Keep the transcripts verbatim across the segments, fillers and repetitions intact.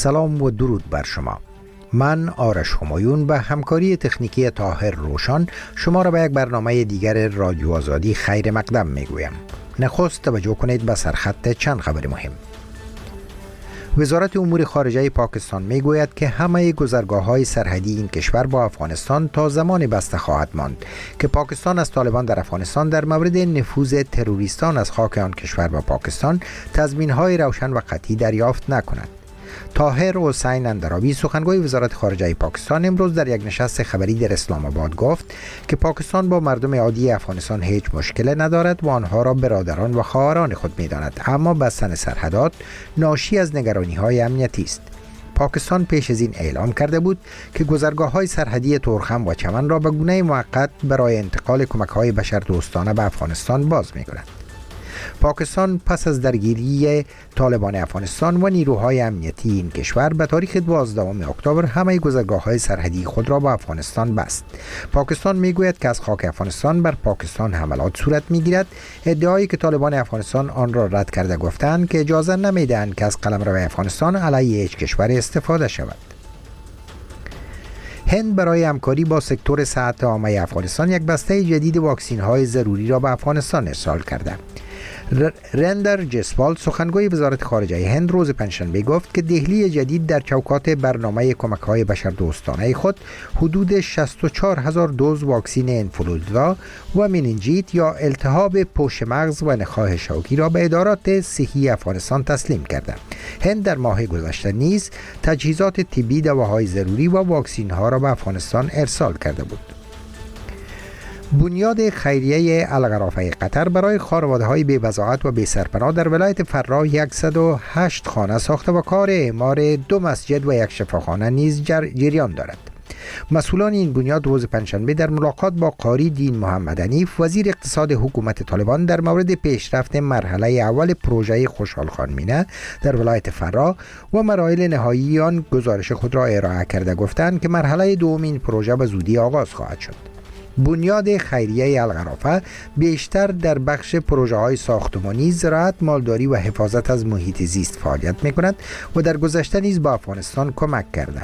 سلام و درود بر شما. من آرش همایون به همکاری تکنیکی طاهر روشن شما را به یک برنامه دیگر رادیو آزادی خیر مقدم می گویم. نخست توجه کنید به سرخط چند خبر مهم. وزارت امور خارجه پاکستان می گوید که همه گذرگاه‌های سرحدی این کشور با افغانستان تا زمان بسته خواهد ماند که پاکستان از طالبان در افغانستان در مورد نفوذ تروریستان از خاک آن کشور به پاکستان تضمین‌های روشن و قطعی دریافت نکند. طاهر حسین اندرابی سخنگوی وزارت خارجه پاکستان امروز در یک نشست خبری در اسلام آباد گفت که پاکستان با مردم عادی افغانستان هیچ مشکل ندارد و آنها را برادران و خواهران خود می‌داند، اما بستن سرحدات ناشی از نگرانی‌های امنیتی است. پاکستان پیش از این اعلام کرده بود که گذرگاه‌های سرحدی تورخم و چمن را به گونه موقت برای انتقال کمک‌های بشردوستانه به افغانستان باز می‌کند. پاکستان پس از درگیری طالبان افغانستان و نیروهای امنیتی این کشور به تاریخ دوازدهم اکتبر همه گذرگاه‌های سرحدی خود را با افغانستان بست. پاکستان میگوید که از خاک افغانستان بر پاکستان حملات صورت میگیرد. ادعایی که طالبان افغانستان آن را رد کرده گفتند که اجازه نمیدهند که از قلمرو افغانستان علیه هیچ کشور استفاده شود. هند برای همکاری با سکتور صحت عامه افغانستان یک بسته جدید واکسین‌های ضروری را به افغانستان ارسال کرده. رندر جسوال سخنگوی وزارت خارجه هند روز پنجشنبه گفت که دهلی جدید در چوکات برنامه کمک‌های بشردوستانه خود حدود شصت و چهار هزار دوز واکسن انفلوئنزا و مننژیت یا التهاب پوش مغز و نخاع شوکی را به ادارات صحی افغانستان تسلیم کرده. هند در ماه گذشته نیز تجهیزات طبی، دواهای ضروری و واکسن‌ها را به افغانستان ارسال کرده بود. بنیاد خیریه الغرافه قطر برای خانواده‌های بی‌وضاحت و بی‌سرپناه در ولایت فرا صد و هشت خانه ساخته و کار اعمار دو مسجد و یک شفاخانه نیز جریان دارد. مسئولان این بنیاد روز پنجشنبه در ملاقات با قاری دین محمد حنیف وزیر اقتصاد حکومت طالبان در مورد پیشرفت مرحله اول پروژه خوشحال خان مینه در ولایت فرا و مراحل نهایی آن گزارش خود را ارائه کرده گفتند که مرحله دوم این پروژه به زودی آغاز خواهد شد. بنیاد خیریه الغرافه بیشتر در بخش پروژه های ساختمانی، زراعت، مالداری و حفاظت از محیط زیست فعالیت می کند و در گذشته نیز با افغانستان کمک کرده.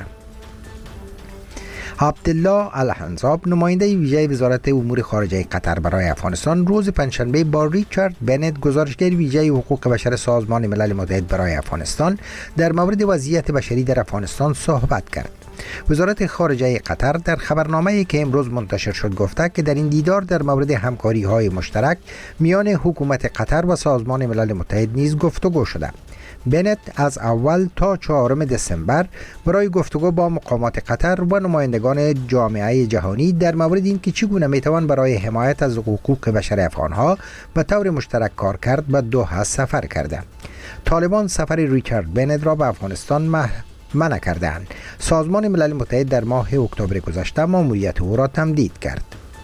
عبدالله الحنزاب نماینده ویژه وزارت امور خارجه قطر برای افغانستان روز پنجشنبه با ریچارد بنت گزارشگر ویژه حقوق بشر سازمان ملل متحد برای افغانستان در مورد وضعیت بشری در افغانستان صحبت کرد. وزارت خارجه قطر در خبرنامه‌ای که امروز منتشر شد گفته که در این دیدار در مورد همکاری‌های مشترک میان حکومت قطر و سازمان ملل متحد نیز گفتگو شده. بنت از اول تا چهارم دسامبر برای گفتگو با مقامات قطر و نمایندگان جامعه جهانی در مورد اینکه چگونه میتوان برای حمایت از حقوق بشر افغانها به طور مشترک کار کرد به دوحه سفر کرده. طالبان سفر ریچارد بنت را به افغانستان مح... منع کردند. سازمان ملل متحد در ماه اکتبر گذشته ماموریت او را تمدید کرد.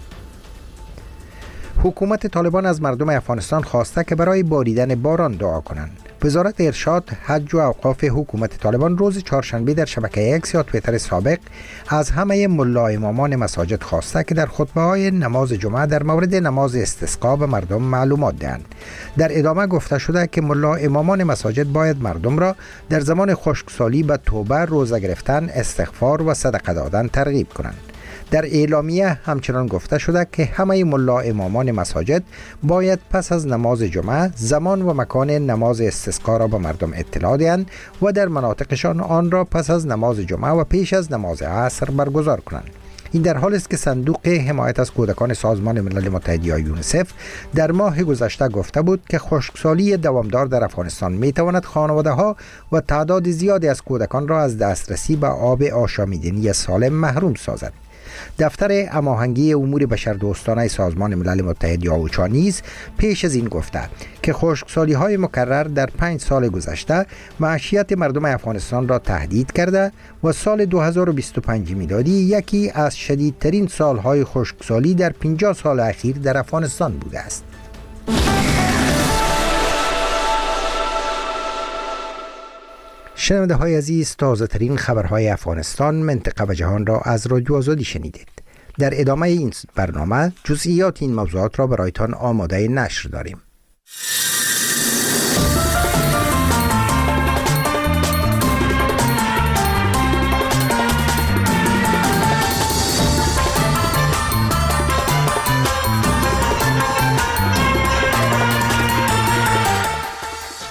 حکومت طالبان از مردم افغانستان خواسته که برای باریدن باران دعا کنند. وزارت ارشاد، حج و اوقاف حکومت طالبان روز چهارشنبه در شبکه اکس یا توییتر سابق از همه ملا امامان مساجد خواسته که در خطبه‌های نماز جمعه در مورد نماز استسقا به مردم معلومات دهند. در ادامه گفته شده که ملا امامان مساجد باید مردم را در زمان خشکسالی به توبه، روزه گرفتن، استغفار و صدقه دادن ترغیب کنند. در اعلامیه همچنان گفته شده که همه ملا امامان مساجد باید پس از نماز جمعه زمان و مکان نماز استسقا را به مردم اطلاع دهند و در مناطقشان آن را پس از نماز جمعه و پیش از نماز عصر برگزار کنند. این در حالی است که صندوق حمایت از کودکان سازمان ملل متحد یا یونیسف در ماه گذشته گفته بود که خشکسالی دوامدار در افغانستان میتواند خانواده‌ها و تعداد زیادی از کودکان را از دسترسی به آب آشامیدنی سالم محروم سازد. دفتر هماهنگی امور بشردوستانه سازمان ملل متحد یا اوچا نیز پیش از این گفته که خشکسالی‌های مکرر در پنج سال گذشته معیشت مردم افغانستان را تهدید کرده و سال دو هزار و بیست و پنج میلادی یکی از شدیدترین سالهای خشکسالی در پنجاه سال اخیر در افغانستان بوده است. شنونده های عزیز، تازه ترین خبرهای افغانستان، منطقه و جهان را از رادیو آزادی شنیدید. در ادامه این برنامه جزئیات این موضوعات را برایتان آماده نشر داریم.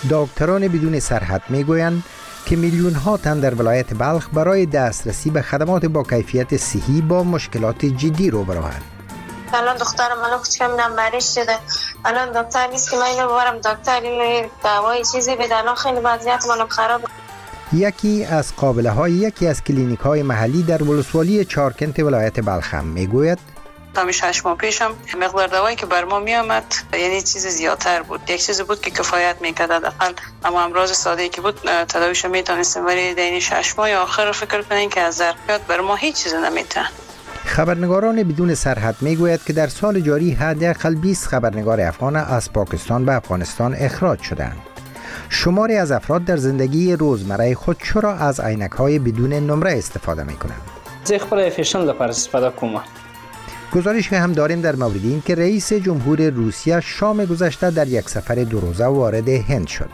دکتران بدون سرحد میگویند که میلیون ها تن در ولایت بلخ برای دسترسی به خدمات با کیفیت صحی با مشکلات جدی روبروند. الان دخترم الان کوچکم مریض شده، الان دکتر نیست که من اینو ببرم دکتر این دوای چیزی بده، الان خیلی وضعیت منم خرابه. یکی از قابله های یکی از کلینیک های محلی در ولسوالی چارکنت ولایت بلخ هم میگوید تا شش ماه پیشم مقدار دوایی که بر ما می آمد یعنی چیز زیادتر بود، یک چیز بود که کفایت میکرد حداقل، اما امراض ساده ای که بود تداویش میتونستیم، ولی در این شش ماه آخر فکر کنین که از ظرفیات بر ما هیچ چیز نمیتن. خبرنگاران بدون سرحد میگوید که در سال جاری حداقل بیست خبرنگار افغان از پاکستان به افغانستان اخراج شدند. شماری از افراد در زندگی روزمره خود چرا از عینک‌های بدون نمره استفاده میکنند؟ زه خپل فیشن لپاره استفاده کوم. گزارش هم داریم در مورد این که رئیس جمهور روسیه شام گذشته در یک سفر دو روزه وارد هند شد.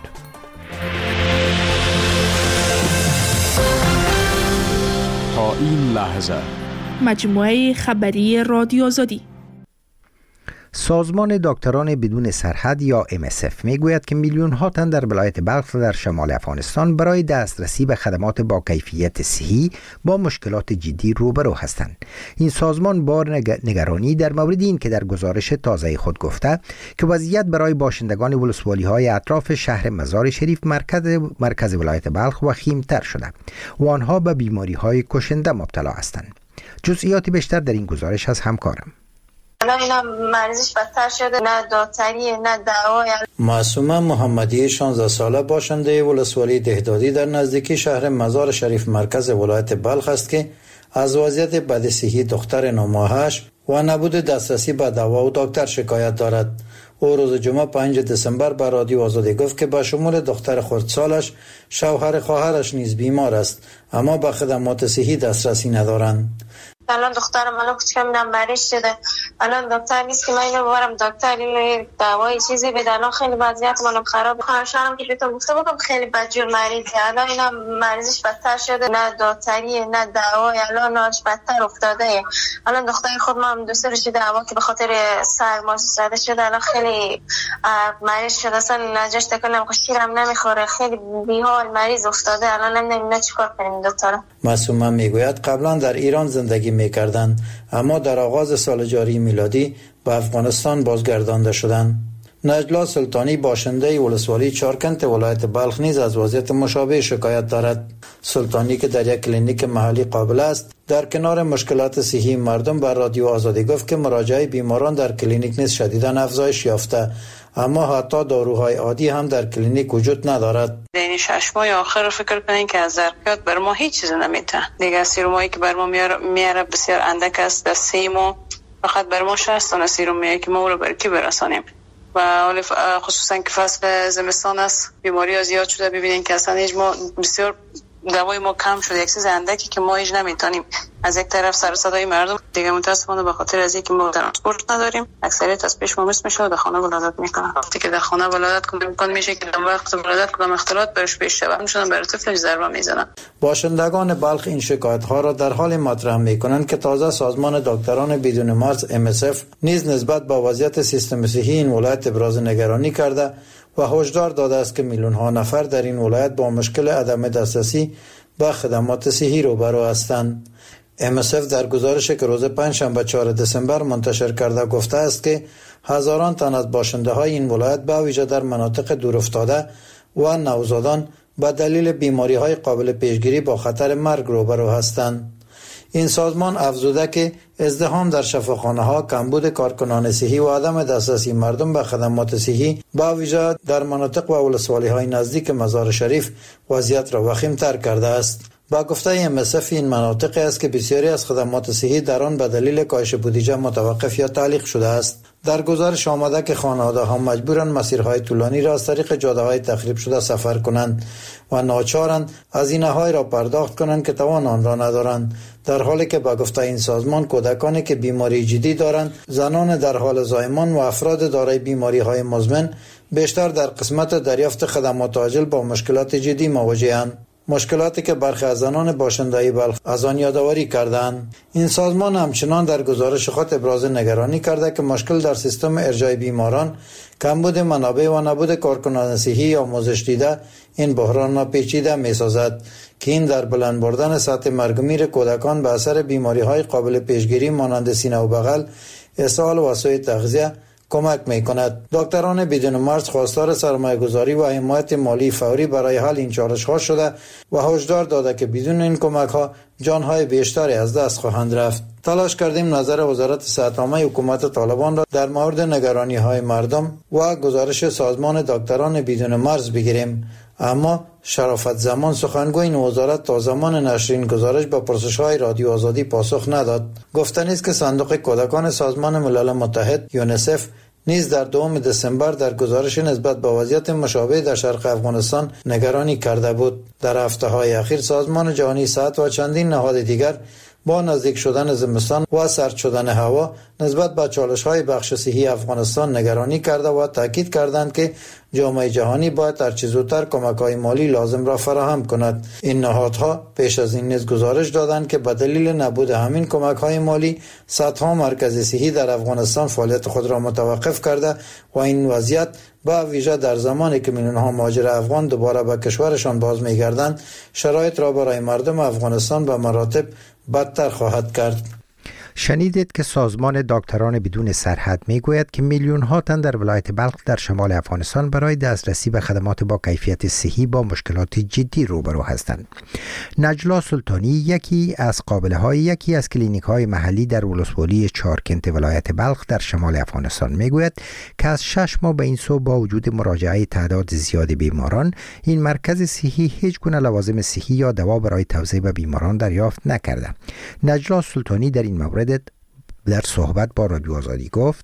تا این لحظه مجموعه خبری رادیو آزادی. سازمان دکتران بدون سرحد یا ام اس اف میگوید که میلیون ها تن در ولایت بلخ در شمال افغانستان برای دسترسی به خدمات با کیفیت صحی با مشکلات جدی روبرو هستند. این سازمان بار نگرانی در مورد این که در گزارش تازه خود گفته که وضعیت برای باشندگان ولسوالی های اطراف شهر مزار شریف مرکز مرکز ولایت بلخ وخیم‌تر شده و آنها به بیماری های کشنده مبتلا هستند. جزئیات بیشتر در این گزارش از همکارم. الان اینا مریضش بدتر شده، نه داوطری نه دعوا. معصومه محمدی شانزده ساله باشنده ولسوالی دهدادی در نزدیکی شهر مزار شریف مرکز ولایت بلخ است که از وضعیت بدصحی دختر نو ماهش و نبود دسترسی به دوا و دکتر شکایت دارد. او روز جمعه پنج دسامبر به رادیو آزادی گفت که به شمول دختر خردسالش شوهر خواهرش نیز بیمار است اما به خدمات صحی دسترسی ندارند. الان دخترم الان کوچکم مریض شده، الان دکتر نیست که من اینو ببرم دکتر این دوای چیزی بده، الان خیلی وضعیت منم خرابه. خواهرم که بهتون گفته بودم خیلی بدجور مریضه، الان اینا مریضش بدتر شده، نه داوطری نه دعوا، الان ناش بدتر افتاده. الان دختر خود ما هم دوست داشته دعوا که به خاطر سرما زده شده، الان خیلی مریض شده، اصلا نجاش تکون شیرم نمیخوره، خیلی بیحال مریض افتاده. الان نمیدونم چیکار کنیم دکتر. معصومه میگوید قبلا در ایران زندگی میکردند اما در آغاز سال جاری میلادی به افغانستان بازگردانده شدند. نجلا سلطانی باشنده ولسوالی چارکنت ولایت بلخ نیز از وضعیت مشابه شکایت دارد. سلطانی که در یک کلینیک محلی قابل است در کنار مشکلات صحی مردم بر رادیو آزادی گفت که مراجعه بیماران در کلینیک نیز شدیداً افزایش یافته اما حتی داروهای عادی هم در کلینیک وجود ندارد. این شش ماه آخر فکر کنین که از ظرفیات بر ما هیچ چیز نمیته. دیگه سیرومایی که بر ما میاره بسیار اندک است. در سه ماه فقط بر ما شصت تا سیروم میاره که ما رو بر کی برسانیم. و خصوصا که فصل زمستان است بیماری ها زیاد شده. ببینین که اصلا هیچ ما بسیار دوای ما کم شده، یک چیز اندکی که ما هیچ نمیتونیم. از یک طرف سر صدای مردم دیگه متاسفانه به خاطر از اینکه ما ترانسپورت نداریم اکثریت از پیش ما مس میشه و در خانه ولادت میکنن. وقتی که در خانه ولادت کنه امکان میشه که در وقت ولادت کنم اختلاط برش پیش شود میشن برای طفلش ضربه میزنن. باشندگان بلخ این شکایت ها را در حال مطرح میکنند که تازه سازمان دکتران بدون مرز ام اس اف نیز نسبت به وضعیت سیستم صحی این ولایت ابراز نگرانی کرده و هشدار داده است که میلیون ها نفر در این ولایت با مشکل عدم دسترسی به خدمات صحی روبرو هستند. ام اس اف در گزارشی که روز پنجشنبه چهارم دسامبر منتشر کرده گفته است که هزاران تن از باشنده های این ولایت به ویژه در مناطق دورافتاده و نوزادان به دلیل بیماری های قابل پیشگیری با خطر مرگ روبرو هستند. این سازمان افزوده که ازدحام در شفاخانه ها، کمبود کارکنان صحی و عدم دسترسی مردم به خدمات صحی با ویژه در مناطق و ولسوالی های نزدیک مزار شریف وضعیت را وخیم‌تر کرده است. با گفته ام اس اف این مناطق است که بسیاری از خدمات صحی در آن به دلیل کاهش بودجه متوقف یا تعلیق شده است. در گزارش آمده که خانواده ها مجبورند مسیرهای طولانی را از طریق جاده های تخریب شده سفر کنند و ناچارند هزینه های را پرداخت کنند که توان آن را ندارند، در حالی که با گفته این سازمان کودکانی که بیماری جدی دارند، زنان در حال زایمان و افراد دارای بیماری های مزمن بیشتر در قسمت دریافت خدمات عاجل با مشکلات جدی مواجه‌اند. مشکلاتی که برخی از زنان باشنده‌ای بلخ از آن یادآوری کردند. این سازمان همچنان در گزارش خود ابراز نگرانی کرده که مشکل در سیستم ارجاع بیماران، کمبود منابع و نبود کارکنان صحی آموزش دیده این بحران را پیچیده می‌سازد که این در بلند بردن سطح مرگ و میر کودکان به اثر بیماری‌های قابل پیشگیری مانند سینه و بغل، اسهال و سوء تغذیه کمک می کند. دکتران بدون مرز خواستار سرمایه گذاری و حمایت مالی فوری برای حل این چالش ها شده و هشدار داده که بدون این کمک ها جان های بیشتری از دست خواهند رفت. تلاش کردیم نظر وزارت صحت عامه حکومت طالبان را در مورد نگرانی های مردم و گزارش سازمان دکتران بدون مرز بگیریم، اما شرافت زمان سخنگوی این وزارت تا زمان نشر این گزارش به پرسش‌های رادیو آزادی پاسخ نداد. گفتنی است که صندوق کودکان سازمان ملل متحد یونیسف نیز در دوم دسامبر در گزارش نسبت به وضعیت مشابه در شرق افغانستان نگرانی کرده بود. در هفته‌های اخیر سازمان جهانی صحت و چندین نهاد دیگر با نزدیک شدن زمستان و سرد شدن هوا نسبت به چالش‌های بخش صحی افغانستان نگرانی کرده و تاکید کردند که جامعه جهانی باید هرچه زودتر کمک‌های مالی لازم را فراهم کند. این نهادها پیش از این نیز گزارش دادند که به دلیل نبود همین کمک‌های مالی صدها مرکز صحی در افغانستان فعالیت خود را متوقف کرده و این وضعیت با ویژه در زمانی که میلیون‌ها مهاجر افغان دوباره به کشورشان باز می‌گردند شرایط را برای مردم افغانستان به مراتب بدتر خواهد کرد. شنیدید که سازمان دکتران بدون سرحد میگوید که میلیون ها تن در ولایت بلخ در شمال افغانستان برای دسترسی به خدمات با کیفیت صحی با مشکلات جدی روبرو هستند. نجلا سلطانی یکی از قابله های یکی از کلینیک های محلی در ولسوالی چارکنت ولایت بلخ در شمال افغانستان میگوید که از شش ماه به این سو با وجود مراجعه تعداد زیاد بیماران، این مرکز صحی هیچ گونه لوازم صحی یا دوا برای توزیع به بیماران دریافت نکرده. نجلا سلطانی در این مورد در صحبت با رادیو آزادی گفت: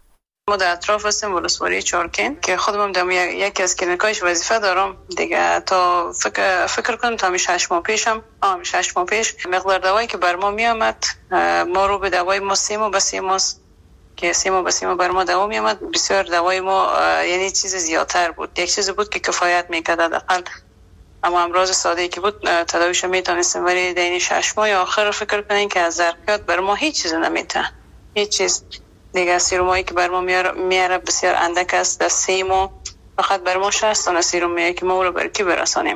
ما در اطراف هستیم ولسوالی چارکن که خودم در یکی از کلینیکایش وظیفه دارم دیگه. تا فکر فکر کنم تا شش ماه پیشم آم شش ماه پیش مقدار دوایی که بر ما می آمد، ما رو به دوای ما سه ماه به سه ماه که سه ماه به سه ماه بر ما دوا می آمد، بسیار دوای ما یعنی چیز زیادتر بود. یک چیز بود که کفایت میکرد حداقل، اما امراض ساده ای که بود تداویش میتونستیم، ولی در این شش ماه آخر فکر کنین که از ظرفیت بر ما هیچ چیز نمیتونه، هیچ چیز دیگه. سیرومایی که بر ما میاره بسیار اندک است. در سه ماه فقط بر ما شصت تا سیروم میاره که ما رو بر کی برسانیم،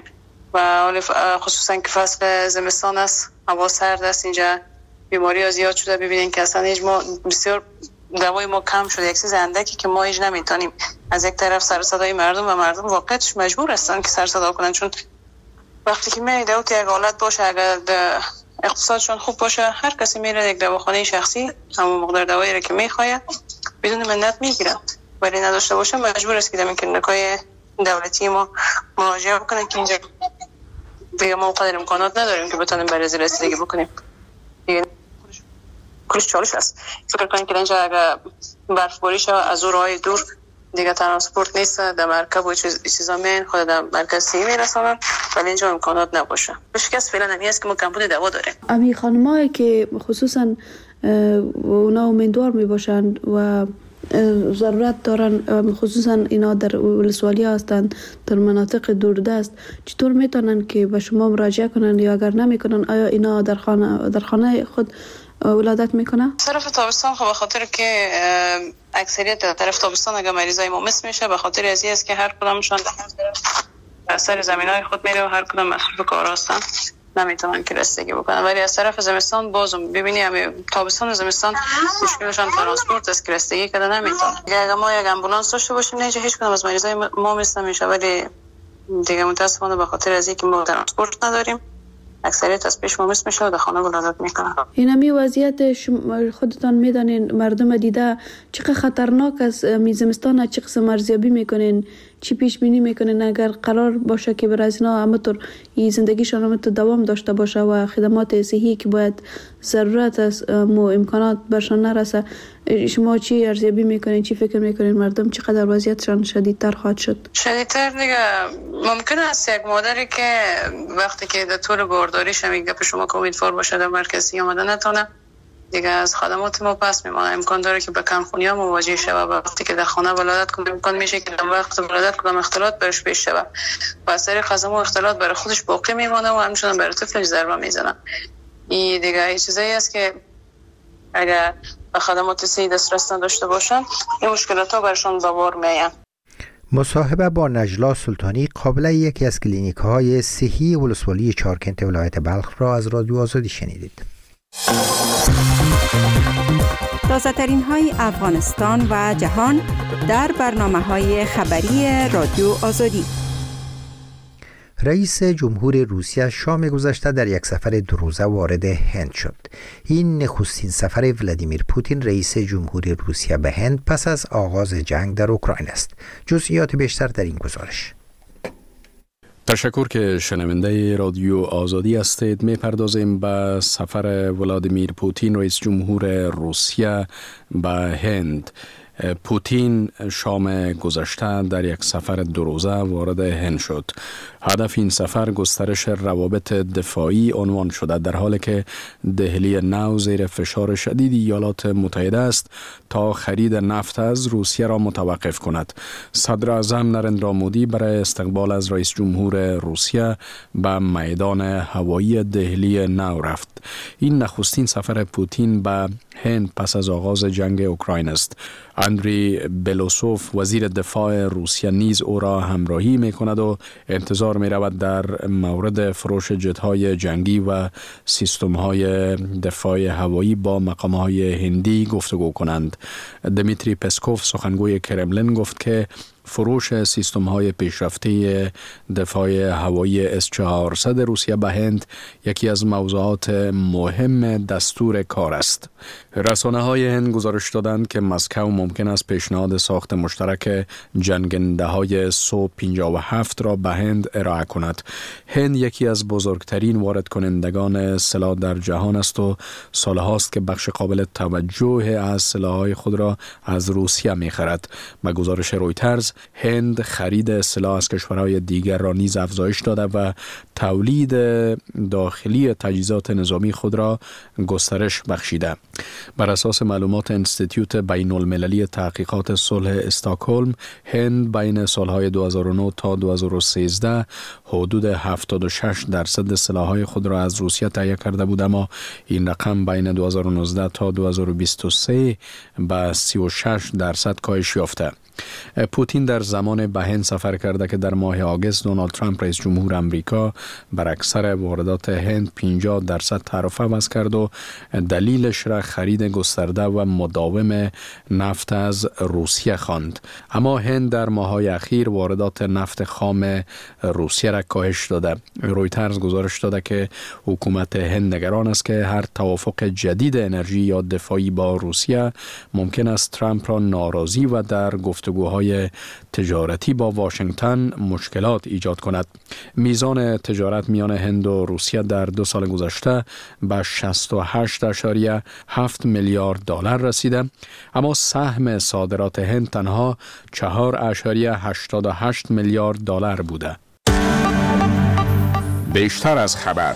و خصوصا که فصل زمستان است، هوا سرد است، اینجا بیماری ها زیاد شده. ببینین که اصلا هیچ ما بسیار دوای ما کم شده، یک چیز اندکی که ما هیچ نمیتونیم. از یک طرف سر صدای مردم و مردم واقعاً مجبور هستن که سر صدا کنن، چون وقتی که میره و که یک حالت باشه، اگر اقتصادشون خوب باشه، هر کسی میره یک دواخانه شخصی همون مقدار دوایی رو که میخواد بدون منت میگیره، ولی نداشته باشه مجبور است که در کلینیکای دولتی ما مراجعه بکنه که اینجا دیگه ما قدر امکانات نداریم که بتونیم برای رسیدگی بکنیم. دیگه کلش چالش است. فکر کنید که اینجا اگر برفباری شه از راهای دور دیگه ترانسپورت نیست، در مرکب و چیز چیزا میان خود در مرکز سی میرسونن، ولی اینجا امکانات نباشه. مشکل فعلا همین است که ما کمبود دوا داریم. امی خانمایی که خصوصا اونا امیدوار میباشند و ضرورت دارن، خصوصا اینا در ولسوالی هستند، در مناطق دوردست، چطور میتونن که به شما مراجعه کنن، یا اگر نمیکنن آیا اینا در خانه در خانه خود ولادت میکنه؟ طرف تابستان خب به خاطر که اکثریت در طرف تابستان اگر مریضای ما مس میشه، به خاطر از است که هر کدامشون در سر زمینای خود میره و هر کدام مصروف کار هستن، نمیتونن که رسیدگی بکنن. ولی از طرف زمستان بازم ببینی همه تابستان و زمستان مشکلشون ترانسپورت است که رسیدگی کردن نمیتونن. اگر ما یک امبولانس داشته باشیم نه هیچ کدام از مریضای ما مس نمیشه، ولی دیگه متاسفانه به خاطر از اینکه ما ترانسپورت نداریم اکثریت از پیش مامس میشه و در خانه ولادت میکنن. این همی وضعیت خودتان میدانین، مردم دیده چقدر خطرناک است. می زمستان چه قسم ارزیابی میکنین، چی پیش بینی میکنین اگر قرار باشه که برای اینا همطور زندگیشان همطور دوام داشته باشه و خدمات صحی که باید ضرورت است مو امکانات برشان نرسه، شما چی ارزیابی میکنین، چی فکر میکنین مردم چقدر وضعیتشان شدیدتر خواهد شد؟ شدیدتر دیگه ممکن است یک مادری که وقتی که در طول بارداریش هم گپ شما که امیدوار باشه در مرکزی آمده نتونه دیگه از خدمات ما پس میمونه. امکان داره که به کمخونی ها مواجه شود. وقتی که در خانه ولادت کنه امکان میشه که در وقت ولادت کدام اختلاط برش پیش شود و از طریق خدمات اختلاط برای خودش باقی میمونه و همچنان برای طفلش ضربه میزنه. این دیگه این چیزایی است که اگر به خدمات صحی دسترس نداشته باشن این مشکلات ها برشان به بار میآید. مصاحبه با نجلا سلطانی قابل یکی از کلینیک های صحی ولسوالی چارکنت ولایت بلخ را از رادیو آزادی شنیدید. تازه ترین های افغانستان و جهان در برنامه های خبری رادیو آزادی. رئیس جمهور روسیه شام گذشته در یک سفر دو روزه وارد هند شد. این نخستین سفر ولادیمیر پوتین رئیس جمهور روسیه به هند پس از آغاز جنگ در اوکراین است. جزئیات بیشتر در این گزارش. تشکر که شنونده رادیو آزادی هستید. می پردازیم به سفر ولادیمیر پوتین رئیس جمهور روسیه به هند. پوتین شام گذشته در یک سفر دو روزه وارد هند شد. هدف این سفر گسترش روابط دفاعی عنوان شده در حالی که دهلی نو زیر فشار شدید ایالات متحده است تا خرید نفت از روسیه را متوقف کند. صدر اعظم نریندرا مودی برای استقبال از رئیس جمهور روسیه به میدان هوایی دهلی نو رفت. این نخستین سفر پوتین به هند پس از آغاز جنگ اوکراین است. اندری بلوسوف وزیر دفاع روسیه نیز او را همراهی می کند و انتظار می رود در مورد فروش جت‌های جنگی و سیستم‌های دفاع هوایی با مقام‌های هندی گفتگو کنند. دمیتری پسکوف سخنگوی کرملین گفت که فروش سیستم‌های پیشرفته دفاع هوایی اس چهارصد روسیه به هند یکی از موضوعات مهم دستور کار است. رسانه‌های هند گزارش دادند که مسکو ممکن است پیشنهاد ساخت مشترک جنگنده‌های سو پنجاه و هفت را به هند ارائه کند. هند یکی از بزرگترین وارد کنندگان سلاح در جهان است و سالهاست که بخش قابل توجه از سلاح‌های خود را از روسیه می‌خرد. به گزارش رویترز هند خرید سلاح از کشورهای دیگر را نیز افزایش داده و تولید داخلی تجهیزات نظامی خود را گسترش بخشیده. بر اساس معلومات انستیتیوت بین المللی تحقیقات صلح استکهلم، هند بین سالهای دو هزار و نه تا دو هزار و سیزده حدود هفتاد و شش درصد سلاح‌های خود را از روسیه تهیه کرده بود، اما این رقم بین دو هزار و نوزده تا دو هزار و بیست و سه به سی و شش درصد کاهش یافته. پوتین در زمان به هند سفر کرده که در ماه آگوست دونالد ترامپ رئیس جمهور امریکا بر اکثر واردات هند پنجاه درصد تعرفه وضع کرد و دلیلش را خرید گسترده و مداوم نفت از روسیه خواند. اما هند در ماه‌های اخیر واردات نفت خام روسیه را کاهش داده. رویترز گزارش داده که حکومت هند نگران است که هر توافق جدید انرژی یا دفاعی با روسیه ممکن است ترامپ را ناراضی و در گفتگوهای تجارتی با واشنگتن مشکلات ایجاد کند. میزان تجارت میان هند و روسیه در دو سال گذشته به شصت و هشت اشاریه هفت میلیارد دلار رسیده، اما سهم صادرات هند تنها چهار اشاریه هشتاد و هشت میلیارد دلار بوده. بیشتر از خبر.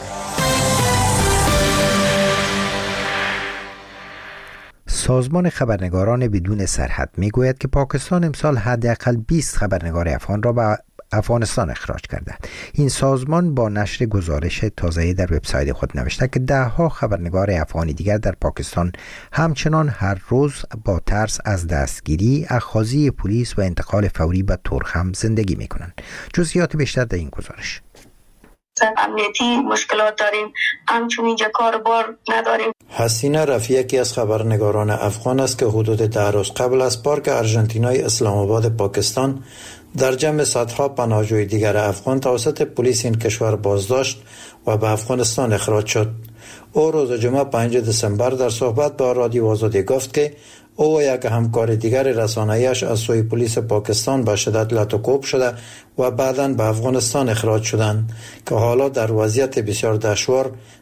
سازمان خبرنگاران بدون سرحد میگوید که پاکستان امسال حداقل بیست خبرنگار افغان را به افغانستان اخراج کرده. این سازمان با نشر گزارش تازه‌ای در وبسایت خود نوشته که ده ها خبرنگار افغانی دیگر در پاکستان همچنان هر روز با ترس از دستگیری، اخاذی پلیس و انتقال فوری به تورخم زندگی میکنند. جزئیات بیشتر در این گزارش. امنیتی مشکلات داریم، همچنین اینجا کار بار نداریم. حسینه رفیع یکی از خبرنگاران افغان است که حدود ده روز قبل از پارک آرژانتینای اسلام آباد پاکستان در جمع صدها پناهجوی دیگر افغان توسط پلیس این کشور بازداشت و به افغانستان اخراج شد. او روز جمعه پنجم دسامبر در صحبت با رادیو آزادی گفت که او و یک همکار دیگر رسانه‌ایش از سوی پلیس پاکستان به شدت لطوکوب شده و بعداً به افغانستان اخراج شدند که حالا در وضعیت بسیار دشوار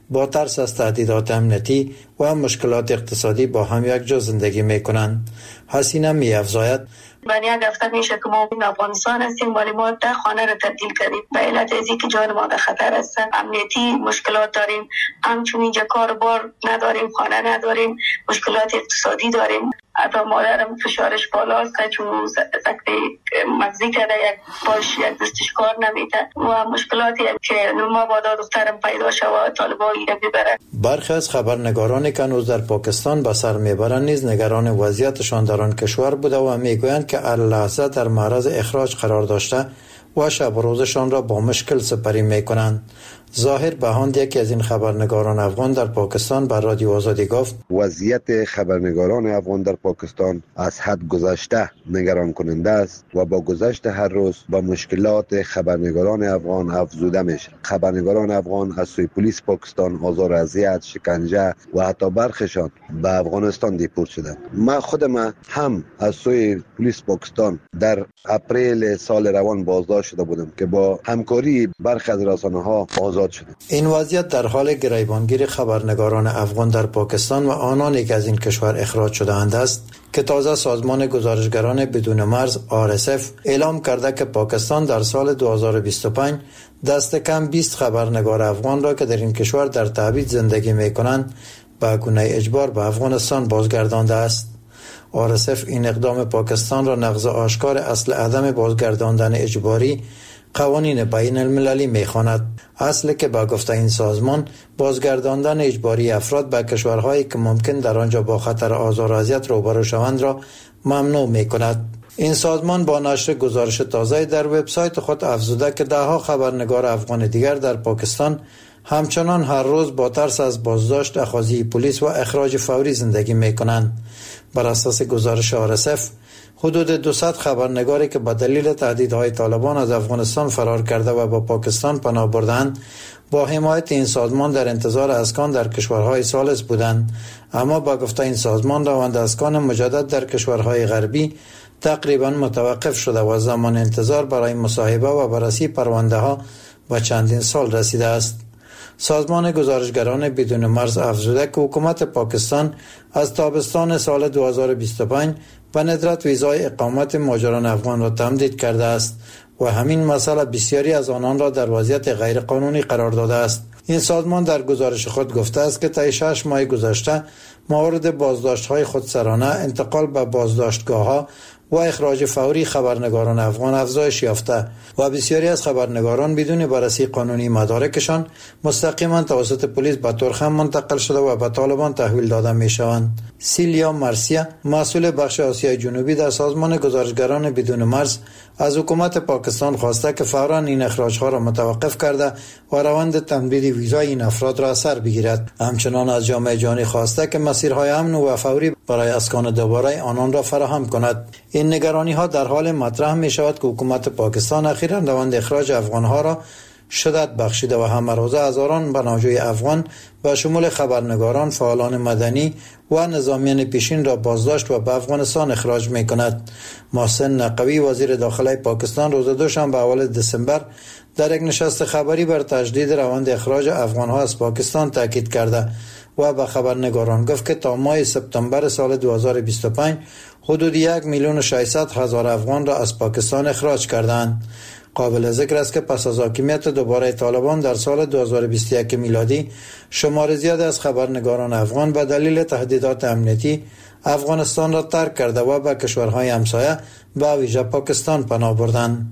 با ترس از تهدیدات امنیتی و مشکلات اقتصادی با هم یک جا زندگی میکنند. حسینه می افزاید: من یک هفته میشه که ما این افغانستان هستیم ولی ما ده خانه رو تبدیل کردیم به علت ازی که جان ما در خطر است. امنیتی مشکلات داریم، همچنین اینجا کار بار نداریم، خانه نداریم، مشکلات اقتصادی داریم. حتی مادرم فشارش بالاست چون سکته مغزی کرده، یک پاش یک دستش کار نمیده و مشکلاتی که ما بادا دخترم پیدا شود طالبایی رو ببره. برخی از خبرنگارانی که هنوز در پاکستان به سر میبرند نیز نگران وضعیتشان در آن کشور بوده و میگویند که اللحظه در معرض اخراج قرار داشته و شب و روزشان را با مشکل سپری میکنند. ظاهر بهاند یکی از این خبرنگاران افغان در پاکستان بر رادیو آزادی گفت: وضعیت خبرنگاران افغان در پاکستان از حد گذشته نگران کننده است و با گذشت هر روز با مشکلات خبرنگاران افغان افزوده میشه. خبرنگاران افغان از سوی پلیس پاکستان آزار و اذیت، شکنجه و حتی برخشان به افغانستان دیپورت شدند. من خودم هم از سوی پلیس پاکستان در اپریل سال روان بازداشت شده بودم که با همکاری برخی از رسانه‌ها آزاد شدم. این وضعیت در حال گریبانگیر خبرنگاران افغان در پاکستان و آنانی که از این کشور اخراج شده‌اند است که تازه سازمان گزارشگران بدون مرز آر اس اف اعلام کرده که پاکستان در سال دو هزار و بیست و پنج دست کم بیست خبرنگار افغان را که در این کشور در تبعید زندگی می‌کنند به گونه اجبار به افغانستان بازگردانده است. آر اس اف این اقدام پاکستان را نقض آشکار اصل عدم بازگرداندن اجباری قوانین بین المللی می‌خواند، اصلی که با گفته این سازمان بازگرداندن اجباری افراد به کشورهایی که ممکن در آنجا با خطر آزار و اذیت روبرو شوند را ممنوع می‌کند. این سازمان با نشر گزارش تازه در وبسایت خود افزوده که ده‌ها خبرنگار افغان دیگر در پاکستان همچنان هر روز با ترس از بازداشت، اخاذی پلیس و اخراج فوری زندگی می‌کنند. بر اساس گزارش آر اس اف حدود دویست خبرنگاری که به دلیل تهدیدهای طالبان از افغانستان فرار کرده و با پاکستان پناه بردند با حمایت این سازمان در انتظار اسکان در کشورهای ثالث بودند، اما با گفته این سازمان روند اسکان مجدد در کشورهای غربی تقریبا متوقف شده و زمان انتظار برای مصاحبه و بررسی پرونده ها به چندین سال رسیده است. سازمان گزارشگران بدون مرز افزوده که حکومت پاکستان از تابستان سال دو هزار و بیست و پنج به ندرت ویزای اقامت مهاجران افغان را تمدید کرده است و همین مسئله بسیاری از آنان را در وضعیت غیر قانونی قرار داده است. این سازمان در گزارش خود گفته است که طی شش ماه گذشته مورد بازداشت‌های خودسرانه، انتقال به بازداشتگاه‌ها و اخراج فوری خبرنگاران افغان افزایش یافته و بسیاری از خبرنگاران بدون بررسی قانونی مدارکشان مستقیما توسط پلیس به ترخم منتقل شده و به طالبان تحویل داده می شوند. سیلیا مارسیا، مسئول بخش آسیای جنوبی در سازمان گزارشگران بدون مرز، از حکومت پاکستان خواسته که فوراً این اخراج‌ها را متوقف کرده و روند تمدید ویزای این افراد را اثر بگیرد. همچنان از جامعه جهانی خواسته که مسیرهای امن و فوری برای اسکان دوباره آنان را فراهم کند. این نگرانی‌ها در حال مطرح می‌شود که حکومت پاکستان اخیراً روند اخراج افغان‌ها را شدت بخشیده و همه روزه هزاران بناجوی افغان به شمول خبرنگاران، فعالان مدنی و نظامیان پیشین را بازداشت و به افغانستان اخراج می کند. محسن نقوی، وزیر داخله پاکستان، روز دوشنبه اول دسامبر در یک نشست خبری بر تجدید روند اخراج افغان‌ها از پاکستان تاکید کرده و به خبرنگاران گفت که تا ماه سپتامبر سال دو هزار و بیست و پنج حدود یک میلیون و ششصد هزار افغان را از پاکستان اخراج کردند. قابل ذکر است که پس از حاکمیت دوباره طالبان در سال دو هزار و بیست و یک میلادی شمار زیاد از خبرنگاران افغان به دلیل تهدیدات امنیتی افغانستان را ترک کرده و به کشورهای همسایه به ویژه پاکستان پناه بردند.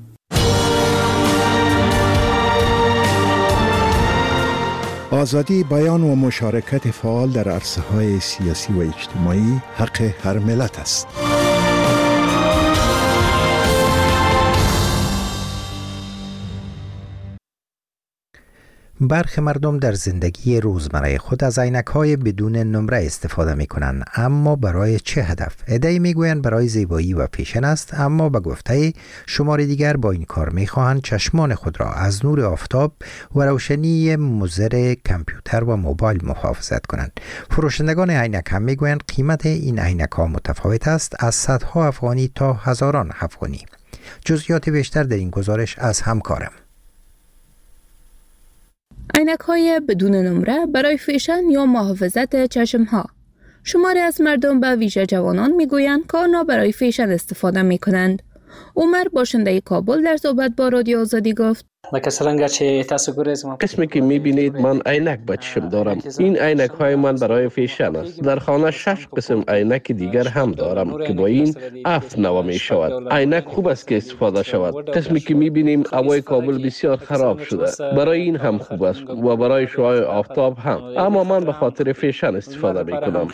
آزادی بیان و مشارکت فعال در عرصه‌های سیاسی و اجتماعی حق هر ملت است. برخی مردم در زندگی روزمره خود از عینک‌های بدون نمره استفاده می‌کنند، اما برای چه هدف؟ عده‌ای می‌گویند برای زیبایی و فیشن است، اما به گفته شمار دیگر با این کار می‌خواهند چشمان خود را از نور آفتاب و روشنی مضر کامپیوتر و موبایل محافظت کنند. فروشندگان عینک هم می‌گویند قیمت این عینک‌ها متفاوت است، از صدها افغانی تا هزاران افغانی. جزئیات بیشتر در این گزارش از همکارم. عینک های بدون نمره برای فیشن یا محافظت چشم ها. شماری از مردم به ویژه جوانان میگویند که آنها برای فیشن استفاده می کنند. عمر باشنده کابل در صحبت با رادیو آزادی گفت: قسمی که میبینید من عینک به چشم دارم. این عینک های من برای فیشن است. در خانه شش قسم عینک دیگر هم دارم که با این افت نوا می شود. عینک خوب است که استفاده شود. قسمی که میبینیم هوای کابل بسیار خراب شده. برای این هم خوب است و برای شعاع آفتاب هم. اما من به خاطر فیشن استفاده می کنم.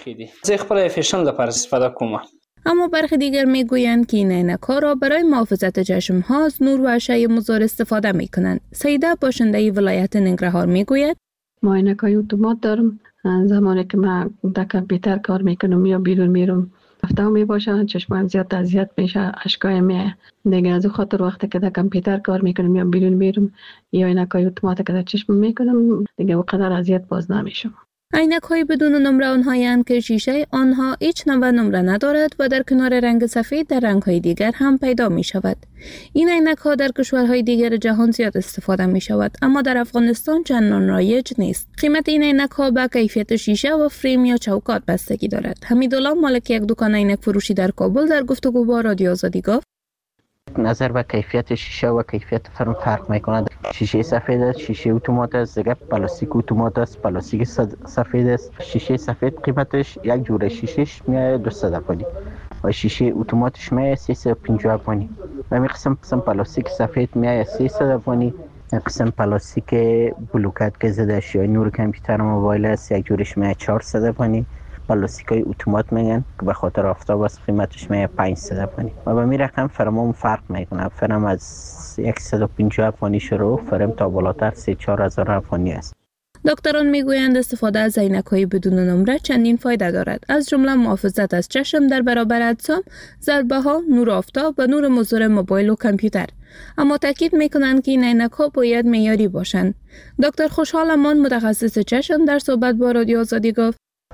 اما برخی دیگر میگویند که این عینک‌ها را برای محافظت چشم ها از نور و اشعه مضر استفاده می کنند. سیده باشنده ولایت ننگرهار میگوید: ما عینک‌های اتومات دارم. زمانی که من در کامپیوتر کار میکنم یا بیرون میرم افتام می باشه چشمم زیاد اذیت میشه، اشکای میه. دیگه از خاطر وقتی که در کامپیوتر کار میکنم یا بیرون میرم یا عینک‌های اتومات که در چشم میکنم دیگه اونقدر اذیت باز نمیشم. عینک های بدون نمره آنهایند که شیشه آنها هیچ نوع نمره ندارد و در کنار رنگ سفید در رنگ های دیگر هم پیدا می شود. این عینک ها در کشورهای دیگر جهان زیاد استفاده می شود، اما در افغانستان چندان رایج نیست. قیمت این عینک ها به کیفیت شیشه و فریم یا چوکات بستگی دارد. حمیدالله مالک یک دکان عینک فروشی در کابل در گفتگو با رادیو آزادی گفت: نظر به کیفیت شیشه و کیفیت فرم فرق میکنه. شیشه سفید است، شیشه اتومات است، دیگه پلاستیک اتومات است، پلاستیک سفید است. شیشه سفید قیمتش یک جوره شیشهش میایه دویست افغانی و شیشه اتوماتش میایه سیصد و پنجاه افغانی. و می قسم قسم پلاستیک سفید میایه سیصد افغانی. قسم پلاستیک بلوکت که زده شوی نور کامپیوتر موبایل است یک جورش میایه چهارصد افغانی. پلاستیکای اتومات میگن که به خاطر آفتاب است قیمتش میایه پانصد افغانی و به می رقم فرمون فرق میکنه. فرم از صد و پنجاه افغانی شروع فرم تا بالاتر سه چهار هزار افغانی است. دکتران میگویند استفاده از عینک‌های بدون نمره چندین فایده دارد، از جمله محافظت از چشم در برابر اجسام، ضربه‌ها، نور آفتاب و نور مضر موبایل و کامپیوتر. اما تاکید میکنند که این عینک‌ها باید معیاری باشند. دکتر خوشحال امان متخصص چشم در صحبت با رادیو آزادی گفت: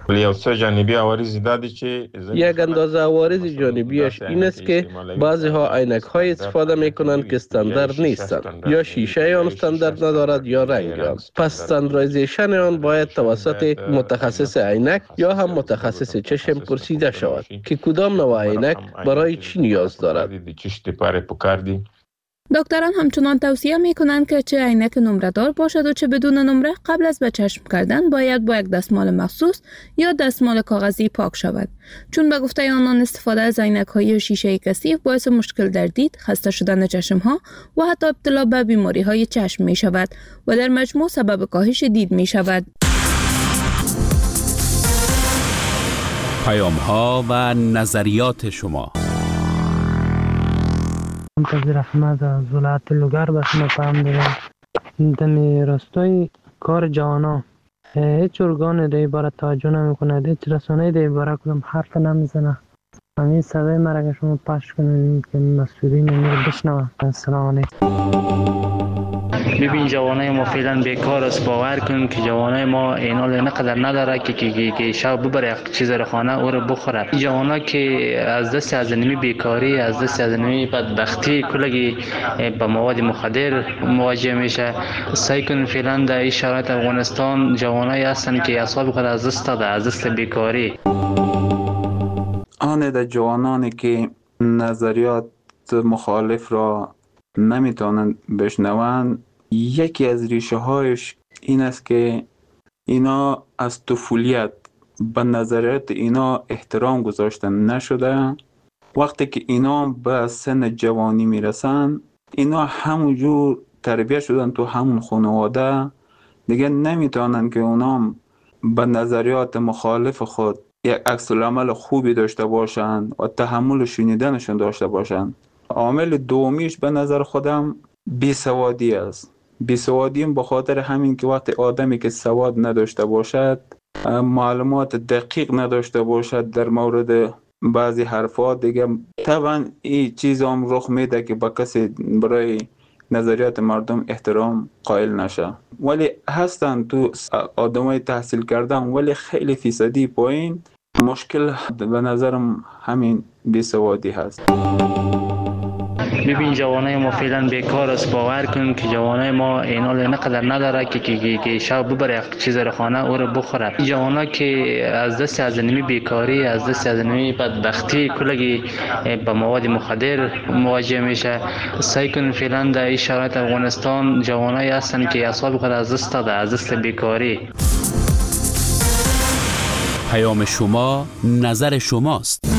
یک اندازه عوارض جانبیش این است که بعضی ها عینک های استفاده می کنند که استاندارد نیستند، یا شیشه آن استاندارد ندارد یا رنگ آن. پس استانداردیزیشن آن باید توسط متخصص عینک یا هم متخصص چشم پرسیده شود که کدام نوع عینک برای چی نیاز دارد. دکتران همچنان توصیه می کنند که چه عینک نمره دار باشد و چه بدون نمره قبل از به چشم کردن باید با یک دستمال مخصوص یا دستمال کاغذی پاک شود، چون به گفته آنان استفاده از عینک های شیشه کثیف باعث مشکل در دید، خسته شدن چشم ها و حتی ابتلا به بیماری های چشم می شود و در مجموع سبب کاهش دید می شود. پیام ها و نظریات شما. منتظر احمد از ولایت لوگر به شما پیام دادم. دمی راستای کار جوانا هیچ ارگان در عبارت توجه نمی کند، هیچ رسانه در عبارت کدام حرف نمیزنه. همین صدای مرا که شما پخش کنید که مسئولین رو بشنوه. السلام علیکم. ببین جوانای ما فعلا بیکار است. باور کن که جوانای ما اینال نقدر نداره که که که شب ببره چیز رو خانه او رو بخوره. جوانا که از دست از نمی بیکاری، از دست از نمی بدبختی کلگی با مواد مخدر مواجه میشه. سعی کن فعلا در این شرایط افغانستان جوانای هستن که اعصاب خود از دست داده، از دست بیکاری. آن در جوانانی که نظریات مخالف را نمیتونن بشنون، یکی از ریشه هایش این است که اینا از طفولیت به نظریات اینا احترام گذاشته نشده. وقتی که اینا به سن جوانی میرسن، اینا همونجور تربیت شدن تو همون خانواده، دیگه نمیتونن که اونا به نظریات مخالف خود یک عکس العمل خوبی داشته باشن و تحمل شنیدنشون داشته باشن. عامل دومیش به نظر خودم بیسوادی است. بیسوادی به خاطر همین که وقتی آدمی که سواد نداشته باشد، معلومات دقیق نداشته باشد در مورد بعضی حرفات، دیگه طبعا این چیز هم رخ میده که با کسی برای نظریات مردم احترام قائل نشه. ولی هستن تو آدمای تحصیل کردن ولی خیلی فیصدی پایین. مشکل به نظرم همین بیسوادی هست. ببین جوانای ما فعلا بیکار است. باور کن که جوانای ما اینا نقدر نداره که که که شب ببره چیز رو خانه او رو بخوره. جوانا که از دست از نمی بیکاری، از دست از نمی بدبختی کلگی به مواد مخدر مواجه میشه. سعی کن فعلا در این شرایط افغانستان جوانایی هستن که اعصاب خود از دست داده، از دست بیکاری. پیام شما نظر شماست.